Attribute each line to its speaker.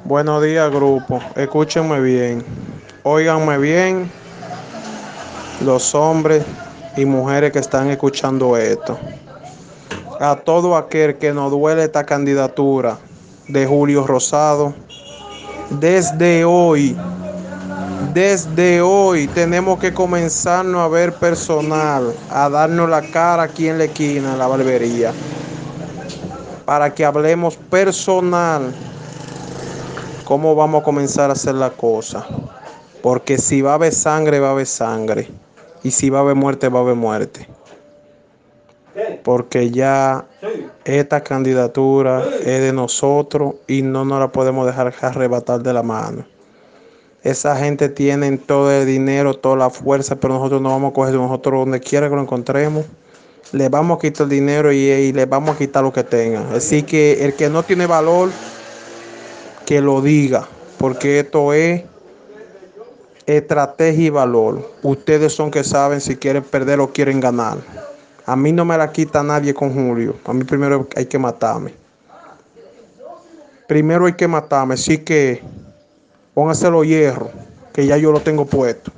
Speaker 1: Buenos días, grupo. Escúchenme bien. Óiganme bien, los hombres y mujeres que están escuchando esto. A todo aquel que nos duele esta candidatura de Julio Rosado, desde hoy, desde hoy tenemos que comenzarnos a ver personal, a darnos la cara aquí en la esquina, en la barbería, para que hablemos personal cómo vamos a comenzar a hacer la cosa. Porque si va a haber sangre, va a haber sangre. Y si va a haber muerte, va a haber muerte. Porque ya esta candidatura es de nosotros y no nos la podemos dejar arrebatar de la mano. Esa gente tiene todo el dinero, toda la fuerza, pero nosotros no vamos a coger nosotros donde quiera que lo encontremos. Le vamos a quitar el dinero y le vamos a quitar lo que tengan. Así que el que no tiene valor, que lo diga. Porque esto es estrategia y valor. Ustedes son que saben si quieren perder o quieren ganar. A mí no me la quita nadie con Julio. A mí primero hay que matarme. Primero hay que matarme. Así que pónganse los hierros, que ya yo lo tengo puesto.